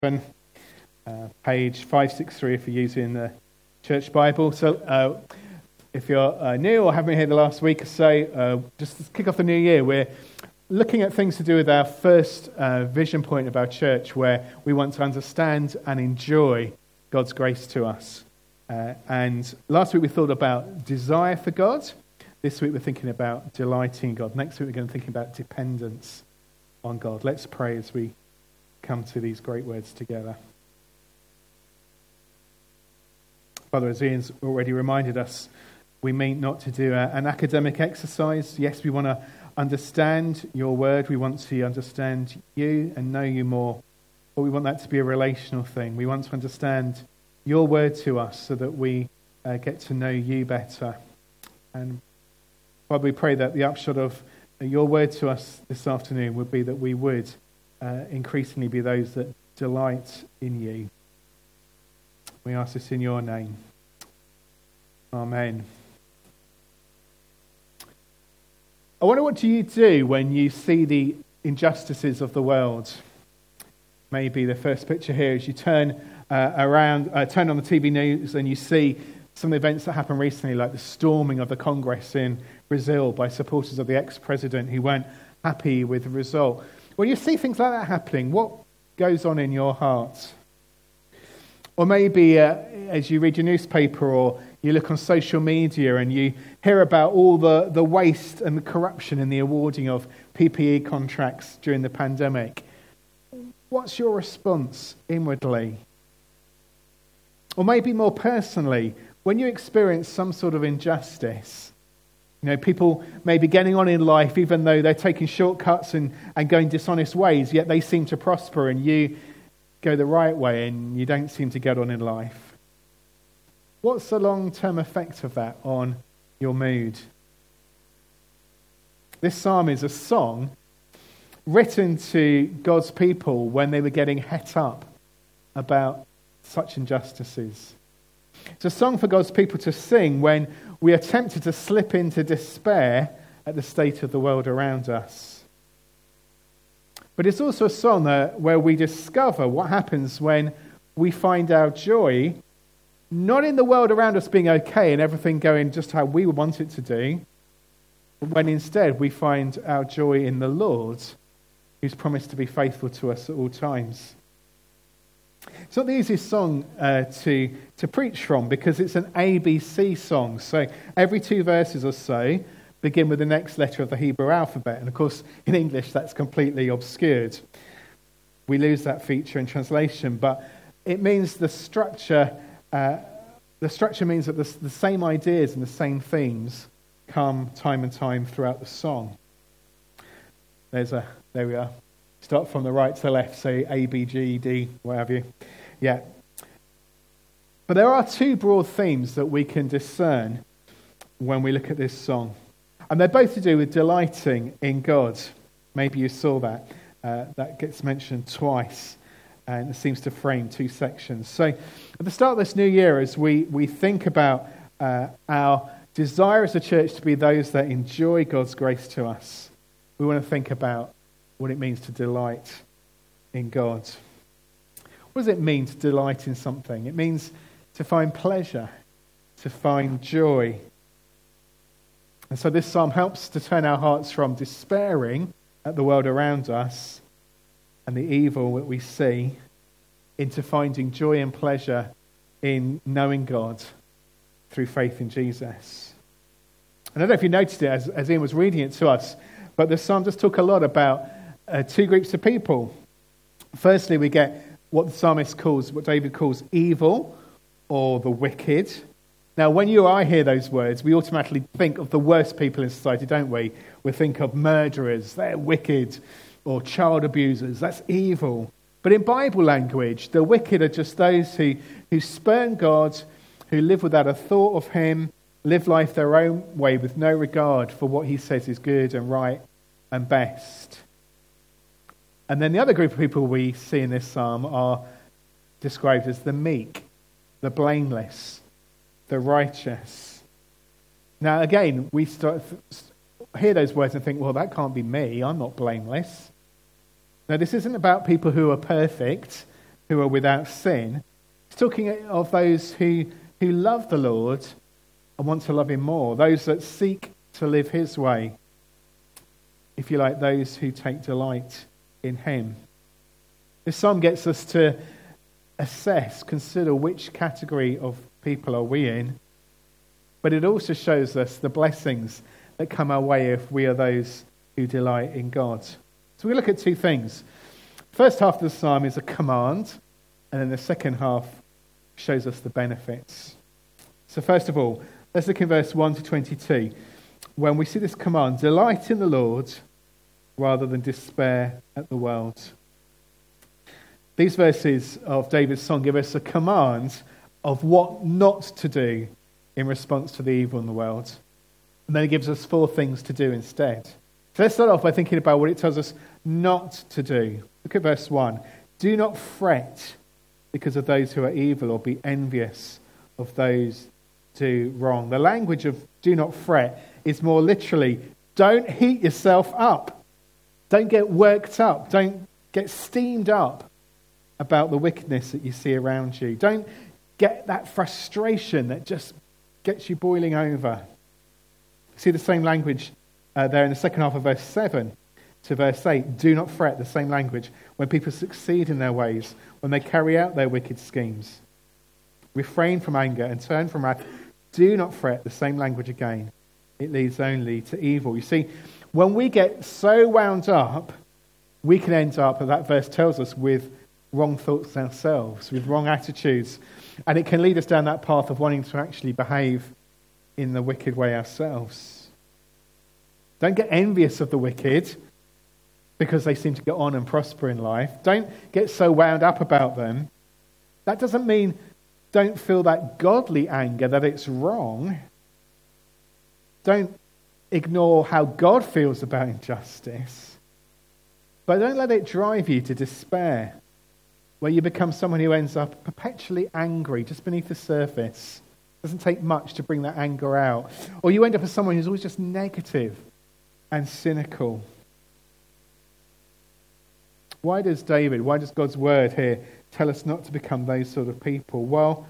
page 563 if you're using the Church Bible. So if you're new or haven't been here the last week or so, just to kick off the new year, we're looking at things to do with our first vision point of our church, where we want to understand and enjoy God's grace to us. And last week we thought about desire for God. This week we're thinking about delighting in God. Next week we're going to think about dependence on God. Let's pray as we come to these great words together. Father, as Ian's already reminded us, we mean not to do an academic exercise. Yes, we want to understand your word. We want to understand you and know you more. But we want that to be a relational thing. We want to understand your word to us so that we get to know you better. And Father, we pray that the upshot of your word to us this afternoon would be that we would increasingly be those that delight in you. We ask this in your name. Amen. I wonder, what do you do when you see the injustices of the world? Maybe the first picture here is you turn on the TV news and you see some of the events that happened recently, like the storming of the Congress in Brazil by supporters of the ex-president who weren't happy with the result. When you see things like that happening, what goes on in your heart? Or maybe as you read your newspaper or you look on social media and you hear about all the waste and the corruption in the awarding of PPE contracts during the pandemic. What's your response inwardly? Or maybe more personally, when you experience some sort of injustice, people may be getting on in life even though they're taking shortcuts and going dishonest ways, yet they seem to prosper and you go the right way and you don't seem to get on in life. What's the long-term effect of that on your mood? This psalm is a song written to God's people when they were getting het up about such injustices. It's a song for God's people to sing when we are tempted to slip into despair at the state of the world around us. But it's also a song where we discover what happens when we find our joy not in the world around us being okay and everything going just how we want it to do, but when instead we find our joy in the Lord, who's promised to be faithful to us at all times. It's not the easiest song to preach from because it's an ABC song. So every 2 verses or so begin with the next letter of the Hebrew alphabet. And of course, in English, that's completely obscured. We lose that feature in translation, but it means the structure means that the same ideas and the same themes come time and time throughout the song. There we are. Start from the right to the left, say A, B, G, D, what have you. Yeah. But there are 2 broad themes that we can discern when we look at this song. And they're both to do with delighting in God. Maybe you saw that. That gets mentioned twice. And it seems to frame 2 sections. So at the start of this new year, as we think about our desire as a church to be those that enjoy God's grace to us, we want to think about what it means to delight in God. What does it mean to delight in something? It means to find pleasure, to find joy. And so this psalm helps to turn our hearts from despairing at the world around us and the evil that we see into finding joy and pleasure in knowing God through faith in Jesus. I don't know if you noticed it as Ian was reading it to us, but the psalm just talk a lot about 2 groups of people. Firstly, we get what David calls evil or the wicked. Now, when you or I hear those words, we automatically think of the worst people in society, don't we? We think of murderers, they're wicked, or child abusers, that's evil. But in Bible language, the wicked are just those who spurn God, who live without a thought of him, live life their own way with no regard for what he says is good and right and best. And then the other group of people we see in this psalm are described as the meek, the blameless, the righteous. Now again, we hear those words and think, well, that can't be me, I'm not blameless. Now this isn't about people who are perfect, who are without sin. He's talking of those who love the Lord and want to love him more, those that seek to live his way, if you like, those who take delight in him. This psalm gets us to assess, consider which category of people are we in, but it also shows us the blessings that come our way if we are those who delight in God. So we look at two things. First half of the psalm is a command, and then the second half shows us the benefits. So first of all, let's look in verse 1 to 22, when we see this command: delight in the Lord rather than despair at the world. These verses of David's song give us a command of what not to do in response to the evil in the world. And then it gives us 4 things to do instead. So let's start off by thinking about what it tells us not to do. Look at verse 1. Do not fret because of those who are evil, or be envious of those who do wrong. The language of do not fret is more literally, don't heat yourself up. Don't get worked up. Don't get steamed up about the wickedness that you see around you. Don't get that frustration that just gets you boiling over. See the same language there in the second half of verse 7 to verse 8. Do not fret, the same language, when people succeed in their ways, when they carry out their wicked schemes. Refrain from anger and turn from wrath. Do not fret, the same language again. It leads only to evil. You see, when we get so wound up, we can end up, as that verse tells us, with wrong thoughts ourselves, with wrong attitudes. And it can lead us down that path of wanting to actually behave in the wicked way ourselves. Don't get envious of the wicked because they seem to get on and prosper in life. Don't get so wound up about them. That doesn't mean don't feel that godly anger that it's wrong. Don't ignore how God feels about injustice. But don't let it drive you to despair, where you become someone who ends up perpetually angry just beneath the surface. It doesn't take much to bring that anger out. Or you end up as someone who's always just negative and cynical. Why does God's word here tell us not to become those sort of people? Well,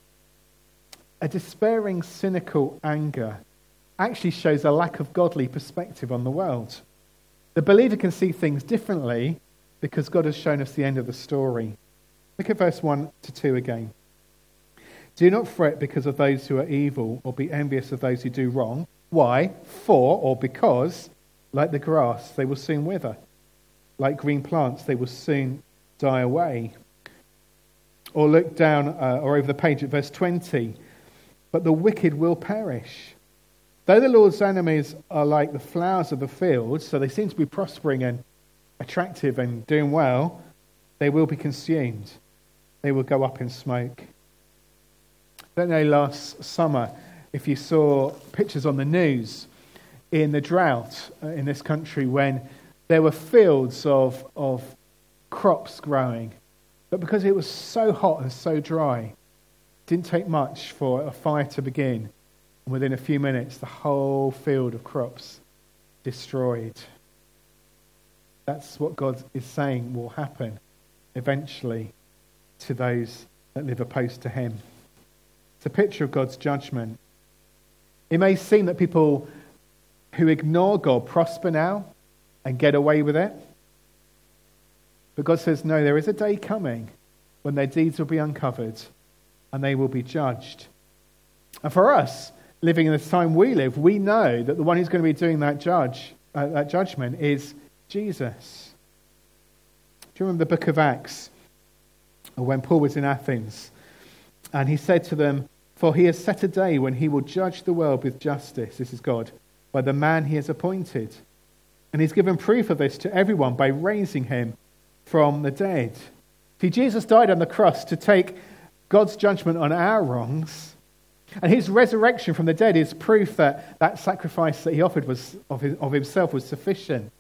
a despairing, cynical anger actually shows a lack of godly perspective on the world. The believer can see things differently because God has shown us the end of the story. Look at verse 1 to 2 again. Do not fret because of those who are evil, or be envious of those who do wrong. Why? For, or because, like the grass, they will soon wither. Like green plants, they will soon die away. Or look down or over the page at verse 20. But the wicked will perish. Though the Lord's enemies are like the flowers of the field, so they seem to be prospering and attractive and doing well, they will be consumed. They will go up in smoke. I don't know, last summer, if you saw pictures on the news in the drought in this country when there were fields of crops growing, but because it was so hot and so dry, it didn't take much for a fire to begin. And within a few minutes, the whole field of crops destroyed. That's what God is saying will happen eventually to those that live opposed to him. It's a picture of God's judgment. It may seem that people who ignore God prosper now and get away with it. But God says, no, there is a day coming when their deeds will be uncovered and they will be judged. And for us, living in the time we live, we know that the one who's going to be doing that judgment is Jesus. Do you remember the book of Acts? When Paul was in Athens, and he said to them, for he has set a day when he will judge the world with justice, this is God, by the man he has appointed. And he's given proof of this to everyone by raising him from the dead. See, Jesus died on the cross to take God's judgment on our wrongs, and his resurrection from the dead is proof that that sacrifice that he offered was of himself was sufficient.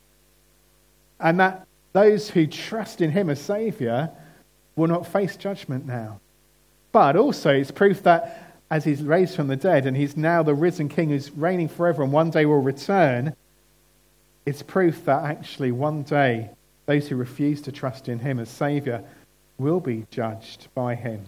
And that those who trust in him as Saviour will not face judgment now. But also it's proof that as he's raised from the dead and he's now the risen King who's reigning forever and one day will return, it's proof that actually one day those who refuse to trust in him as Saviour will be judged by him.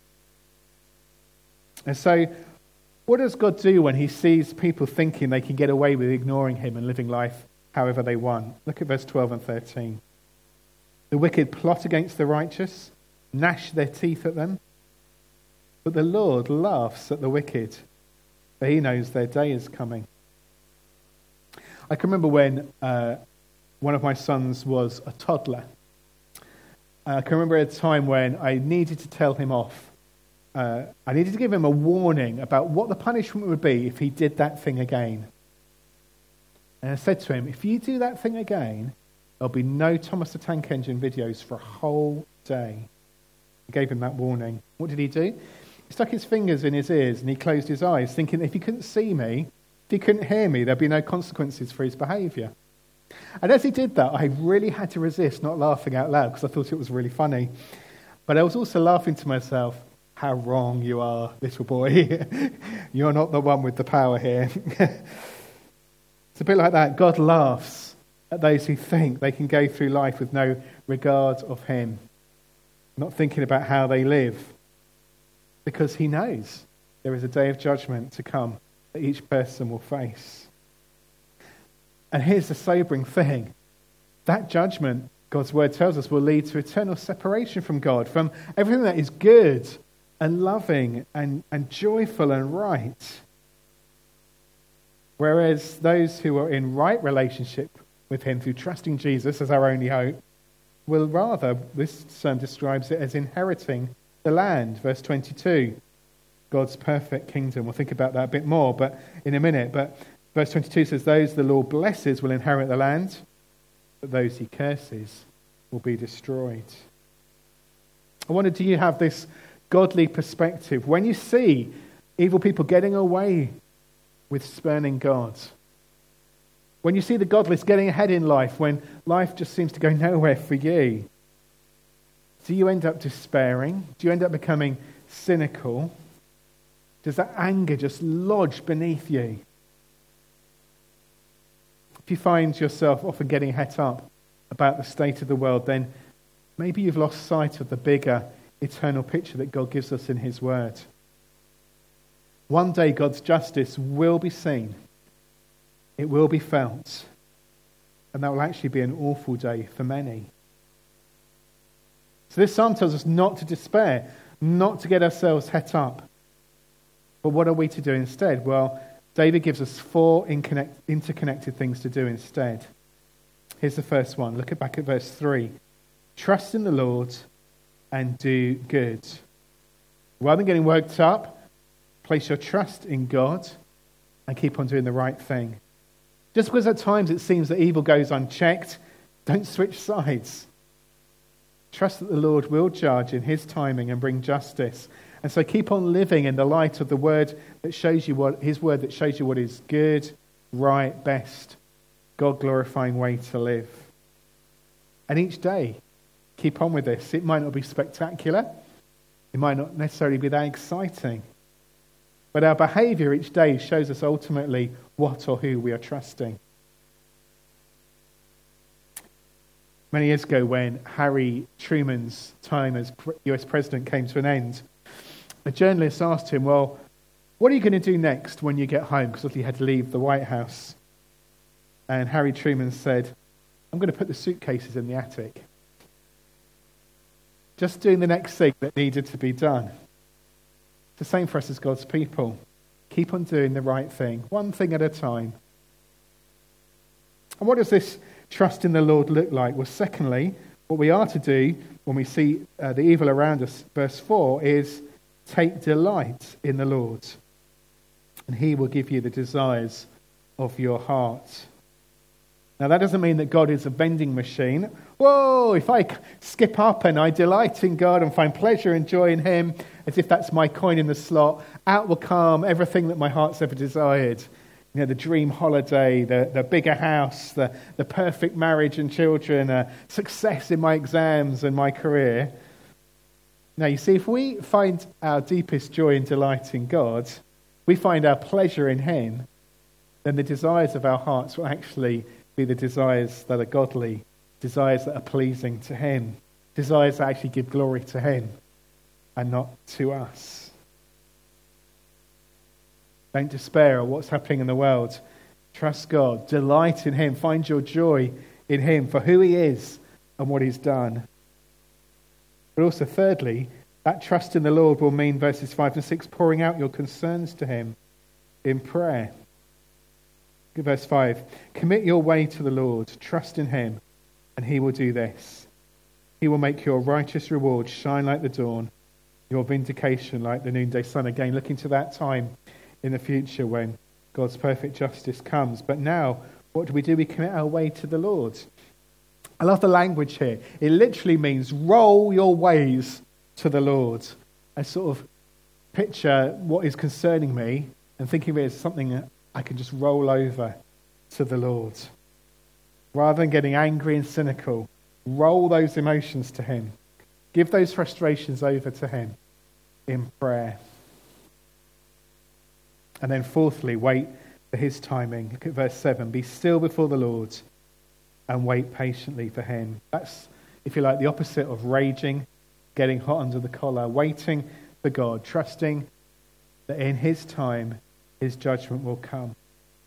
And so, what does God do when he sees people thinking they can get away with ignoring him and living life however they want? Look at verse 12 and 13. The wicked plot against the righteous, gnash their teeth at them, but the Lord laughs at the wicked, for he knows their day is coming. I can remember when one of my sons was a toddler. I can remember a time when I needed to tell him off. I needed to give him a warning about what the punishment would be if he did that thing again. And I said to him, if you do that thing again, there'll be no Thomas the Tank Engine videos for a whole day. I gave him that warning. What did he do? He stuck his fingers in his ears and he closed his eyes, thinking if he couldn't see me, if he couldn't hear me, there'd be no consequences for his behaviour. And as he did that, I really had to resist not laughing out loud because I thought it was really funny. But I was also laughing to myself, how wrong you are, little boy. You're not the one with the power here. It's a bit like that. God laughs at those who think they can go through life with no regard of him, not thinking about how they live, because he knows there is a day of judgment to come that each person will face. And here's the sobering thing. That judgment, God's word tells us, will lead to eternal separation from God, from everything that is good and loving and joyful and right. Whereas those who are in right relationship with him through trusting Jesus as our only hope will rather, this psalm describes it as inheriting the land. Verse 22, God's perfect kingdom. We'll think about that a bit more but in a minute. But verse 22 says, those the Lord blesses will inherit the land, but those he curses will be destroyed. I wonder, do you have this godly perspective when you see evil people getting away with spurning God? When you see the godless getting ahead in life, when life just seems to go nowhere for you, do you end up despairing? Do you end up becoming cynical? Does that anger just lodge beneath you? If you find yourself often getting het up about the state of the world, then maybe you've lost sight of the bigger eternal picture that God gives us in his word. One day God's justice will be seen. It will be felt. And that will actually be an awful day for many. So this psalm tells us not to despair, not to get ourselves het up. But what are we to do instead? Well, David gives us 4 interconnected things to do instead. Here's the first one. Look back at verse 3. Trust in the Lord and do good. Rather than getting worked up, place your trust in God and keep on doing the right thing. Just because at times it seems that evil goes unchecked, don't switch sides. Trust that the Lord will judge in his timing and bring justice. And so keep on living in the light of the word that shows you his word that shows you what is good, right, best, God-glorifying way to live. And each day, keep on with this. It might not be spectacular. It might not necessarily be that exciting. But our behaviour each day shows us ultimately what or who we are trusting. Many years ago, when Harry Truman's time as US President came to an end, a journalist asked him, well, what are you going to do next when you get home? Because he had to leave the White House. And Harry Truman said, I'm going to put the suitcases in the attic. Just doing the next thing that needed to be done. It's the same for us as God's people. Keep on doing the right thing, one thing at a time. And what does this trust in the Lord look like? Well, secondly, what we are to do when we see the evil around us, verse 4, is take delight in the Lord, and he will give you the desires of your heart. Now, that doesn't mean that God is a vending machine. Whoa, if I skip up and I delight in God and find pleasure and joy in him, as if that's my coin in the slot, out will come everything that my heart's ever desired. You know, the dream holiday, the bigger house, the perfect marriage and children, success in my exams and my career. Now, you see, if we find our deepest joy and delight in God, we find our pleasure in him, then the desires of our hearts will actually be the desires that are godly, desires that are pleasing to him. desires that actually give glory to him and not to us. Don't despair at what's happening in the world. Trust God. Delight in him. Find your joy in him for who he is and what he's done. But also, thirdly, that trust in the Lord will mean, verses 5 and 6, pouring out your concerns to him in prayer. Verse 5, commit your way to the Lord. Trust in him, and he will do this. He will make your righteous reward shine like the dawn, your vindication like the noonday sun. Again, looking to that time in the future when God's perfect justice comes. But now, what do? We commit our way to the Lord. I love the language here. It literally means roll your ways to the Lord. I sort of picture what is concerning me and thinking of it as something that I can just roll over to the Lord. Rather than getting angry and cynical, roll those emotions to him. Give those frustrations over to him in prayer. And then fourthly, wait for his timing. Look at verse 7. Be still before the Lord and wait patiently for him. That's, if you like, the opposite of raging, getting hot under the collar. Waiting for God, trusting that in his time, his judgment will come.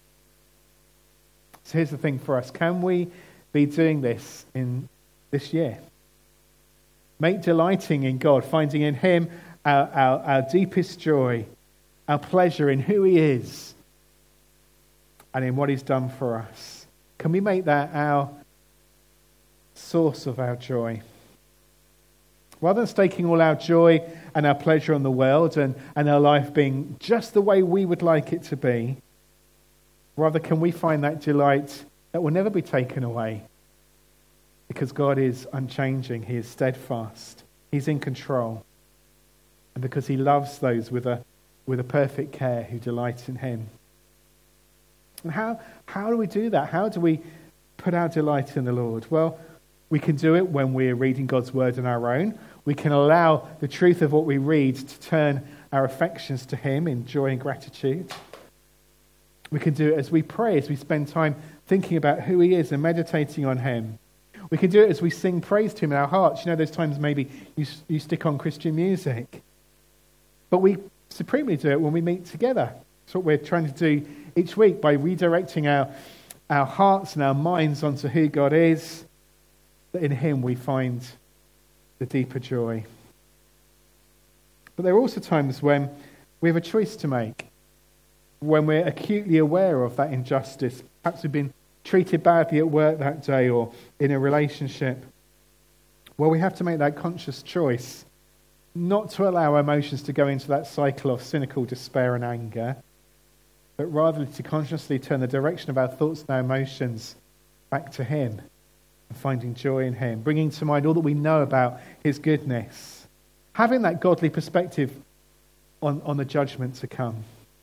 So here's the thing for us. Can we be doing this in this year? Make delighting in God, finding in him our deepest joy, our pleasure in who he is and in what he's done for us. Can we make that our source of our joy? Rather than staking all our joy and our pleasure on the world and our life being just the way we would like it to be, rather can we find that delight that will never be taken away because God is unchanging, he is steadfast, he's in control, and because he loves those with a perfect care who delight in him. And how do we do that? How do we put our delight in the Lord? Well, we can do it when we're reading God's word on our own. We can allow the truth of what we read to turn our affections to him in joy and gratitude. We can do it as we pray, as we spend time thinking about who he is and meditating on him. We can do it as we sing praise to him in our hearts. You know, there's times maybe you stick on Christian music. But we supremely do it when we meet together. That's what we're trying to do each week by redirecting our hearts and our minds onto who God is. That in him we find the deeper joy. But there are also times when we have a choice to make. When we're acutely aware of that injustice. Perhaps we've been treated badly at work that day or in a relationship. Well, we have to make that conscious choice not to allow our emotions to go into that cycle of cynical despair and anger, but rather to consciously turn the direction of our thoughts and our emotions back to him and finding joy in him, bringing to mind all that we know about his goodness, having that godly perspective on the judgment to come.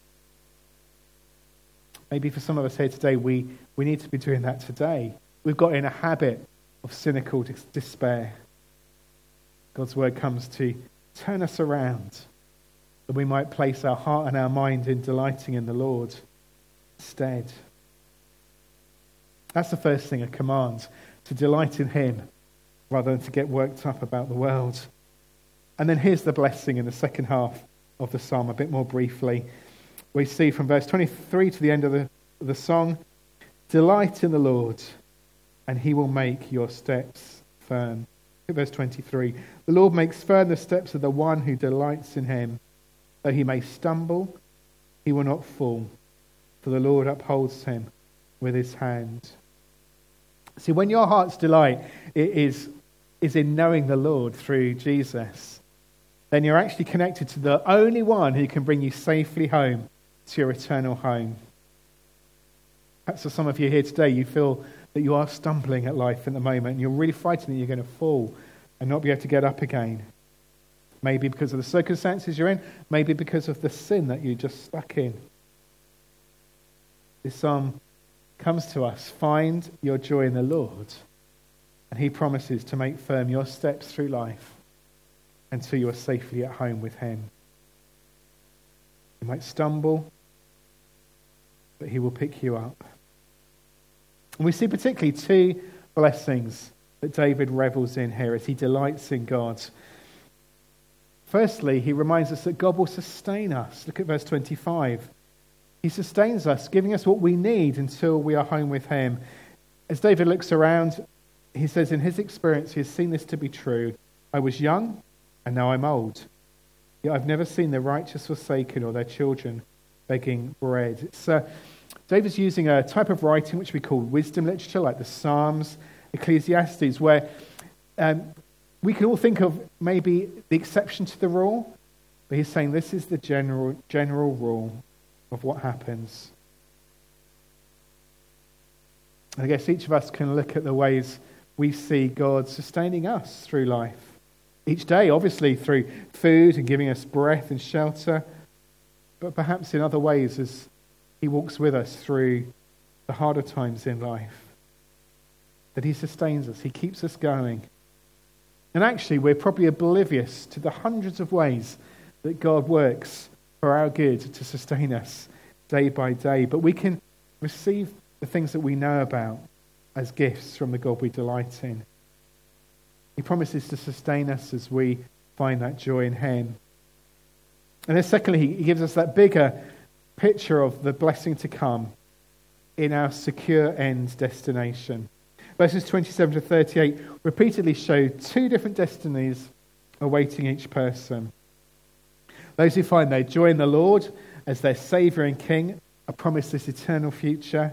Maybe for some of us here today, we need to be doing that today. We've got in a habit of cynical despair. God's word comes to turn us around, that we might place our heart and our mind in delighting in the Lord instead. That's the first thing, a command, to delight in him rather than to get worked up about the world. And then here's the blessing in the second half of the psalm, a bit more briefly. We see from verse 23 to the end of the song, delight in the Lord, and he will make your steps firm. Verse 23, the Lord makes firm the steps of the one who delights in him. Though he may stumble, he will not fall, for the Lord upholds him with his hand. See, when your heart's delight is in knowing the Lord through Jesus, then you're actually connected to the only one who can bring you safely home to your eternal home. Perhaps for some of you here today, you feel that you are stumbling at life at the moment and you're really frightened that you're going to fall and not be able to get up again. Maybe because of the circumstances you're in, maybe because of the sin that you're just stuck in. This psalm comes to us, find your joy in the Lord, and he promises to make firm your steps through life until you are safely at home with him. You might stumble, but he will pick you up. And we see particularly two blessings that David revels in here as he delights in God. Firstly, he reminds us that God will sustain us. Look at verse 25. He sustains us, giving us what we need until we are home with him. As David looks around, he says in his experience, he has seen this to be true. I was young, and now I'm old. Yet I've never seen the righteous forsaken or their children begging bread. David's using a type of writing which we call wisdom literature, like the Psalms, Ecclesiastes, where we can all think of maybe the exception to the rule, but he's saying this is the general rule of what happens. I guess each of us can look at the ways we see God sustaining us through life. Each day, obviously, through food and giving us breath and shelter, but perhaps in other ways as he walks with us through the harder times in life. That he sustains us, he keeps us going. And actually, we're probably oblivious to the hundreds of ways that God works for our good to sustain us day by day. But we can receive the things that we know about as gifts from the God we delight in. He promises to sustain us as we find that joy in him. And then secondly, he gives us that bigger picture of the blessing to come in our secure end destination. Verses 27 to 38 repeatedly show two different destinies awaiting each person. Those who find their joy in the Lord as their Saviour and King are promised this eternal future.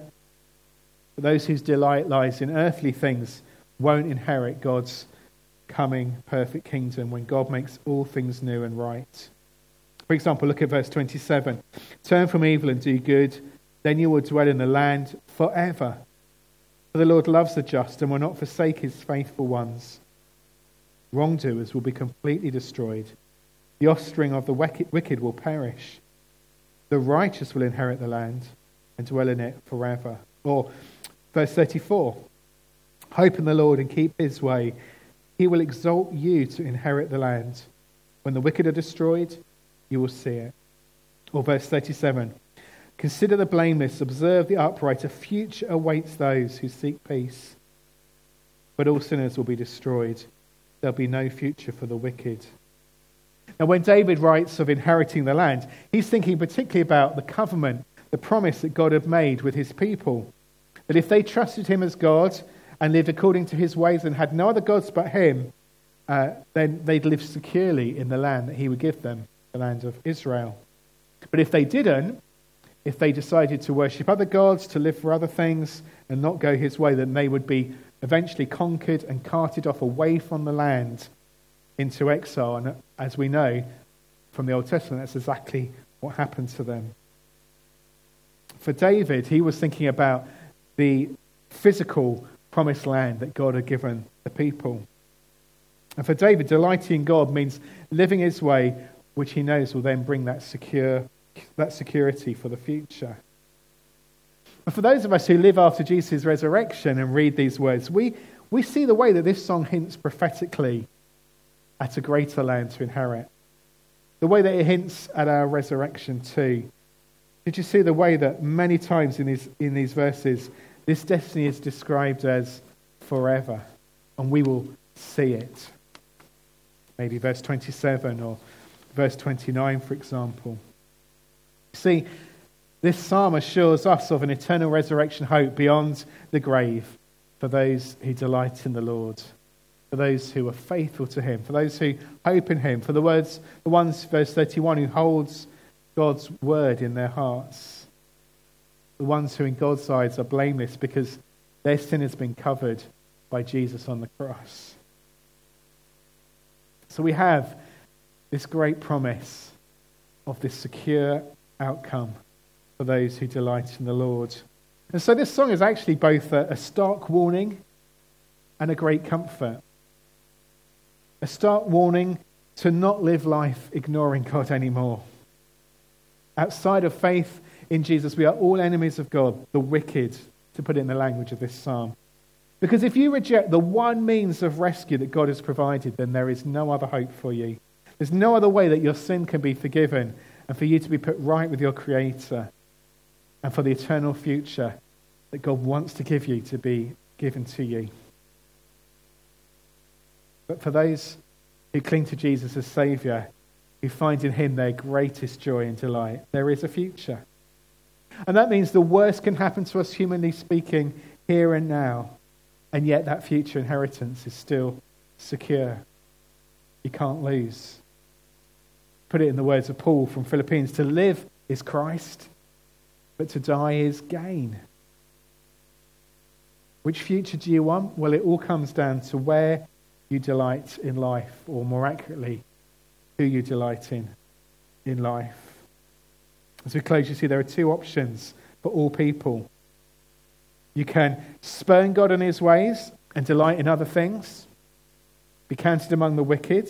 But those whose delight lies in earthly things won't inherit God's coming perfect kingdom when God makes all things new and right. For example, look at verse 27. Turn from evil and do good, then you will dwell in the land forever. For the Lord loves the just and will not forsake his faithful ones. Wrongdoers will be completely destroyed. The offspring of the wicked will perish. The righteous will inherit the land and dwell in it forever. Or verse 34. Hope in the Lord and keep his way. He will exalt you to inherit the land. When the wicked are destroyed, you will see it. Or verse 37. Consider the blameless, observe the upright. A future awaits those who seek peace. But all sinners will be destroyed. There'll be no future for the wicked. Now, when David writes of inheriting the land, he's thinking particularly about the covenant, the promise that God had made with his people. That if they trusted him as God and lived according to his ways and had no other gods but him, then they'd live securely in the land that he would give them, the land of Israel. But if they didn't, if they decided to worship other gods, to live for other things, and not go his way, then they would be eventually conquered and carted off away from the land into exile. And as we know from the Old Testament, that's exactly what happened to them. For David, he was thinking about the physical promised land that God had given the people. And for David, delighting in God means living his way, which he knows will then bring that security for the future. But for those of us who live after Jesus' resurrection and read these words, we see the way that this song hints prophetically at a greater land to inherit. The way that it hints at our resurrection too. Did you see the way that many times in these verses, this destiny is described as forever, and we will see it? Maybe verse 27 or verse 29, for example. See, this psalm assures us of an eternal resurrection hope beyond the grave for those who delight in the Lord, for those who are faithful to him, for those who hope in him, for the ones, verse 31, who holds God's word in their hearts, the ones who in God's eyes are blameless because their sin has been covered by Jesus on the cross. So we have this great promise of this secure outcome for those who delight in the Lord. And so this song is actually both a stark warning and a great comfort. A stark warning to not live life ignoring God anymore. Outside of faith in Jesus, we are all enemies of God, the wicked, to put it in the language of this psalm. Because if you reject the one means of rescue that God has provided, then there is no other hope for you. There's no other way that your sin can be forgiven and for you to be put right with your Creator and for the eternal future that God wants to give you to be given to you. But for those who cling to Jesus as Saviour, who find in him their greatest joy and delight, there is a future. And that means the worst can happen to us, humanly speaking, here and now. And yet that future inheritance is still secure. You can't lose. Put it in the words of Paul from Philippians, to live is Christ, but to die is gain. Which future do you want? Well, it all comes down to where you delight in life, or more accurately, who you delight in life. As we close, you see there are two options for all people. You can spurn God and his ways and delight in other things, be counted among the wicked,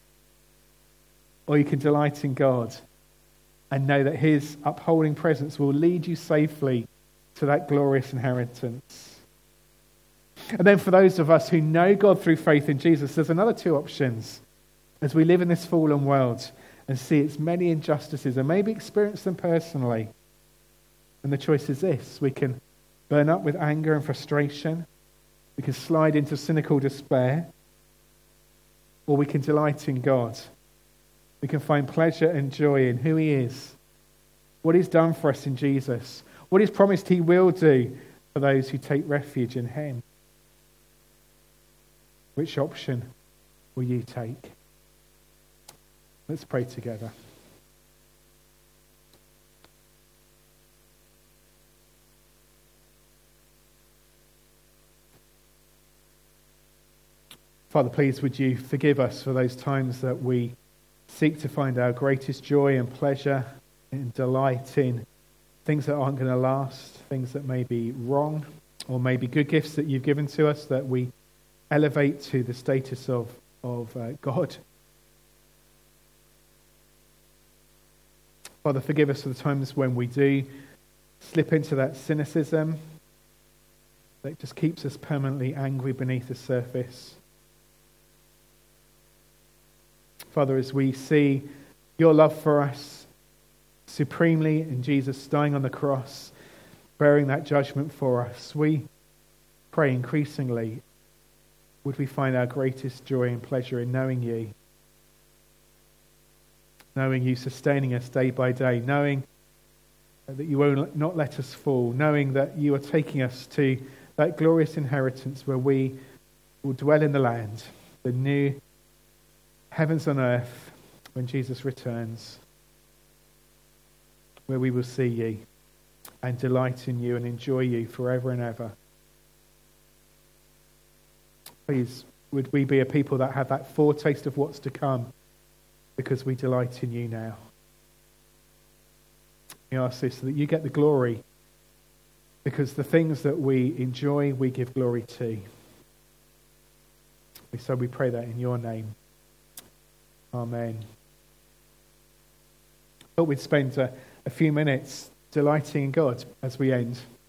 or you can delight in God and know that his upholding presence will lead you safely to that glorious inheritance. And then for those of us who know God through faith in Jesus, there's another two options as we live in this fallen world and see its many injustices and maybe experience them personally. And the choice is this: we can burn up with anger and frustration, we can slide into cynical despair, or we can delight in God. We can find pleasure and joy in who he is, what he's done for us in Jesus, what he's promised he will do for those who take refuge in him. Which option will you take? Let's pray together. Father, please would you forgive us for those times that we seek to find our greatest joy and pleasure and delight in things that aren't going to last, things that may be wrong, or maybe good gifts that you've given to us that we elevate to the status of God. Father, forgive us for the times when we do slip into that cynicism that just keeps us permanently angry beneath the surface. Father, as we see your love for us supremely in Jesus dying on the cross, bearing that judgment for us, we pray increasingly, would we find our greatest joy and pleasure in knowing you sustaining us day by day, knowing that you will not let us fall, knowing that you are taking us to that glorious inheritance where we will dwell in the land, the new heavens on earth when Jesus returns, where we will see you and delight in you and enjoy you forever and ever. Please, would we be a people that have that foretaste of what's to come because we delight in you now. We ask this so that you get the glory, because the things that we enjoy, we give glory to. So we pray that in your name. Amen. I thought we'd spend a few minutes delighting in God as we end.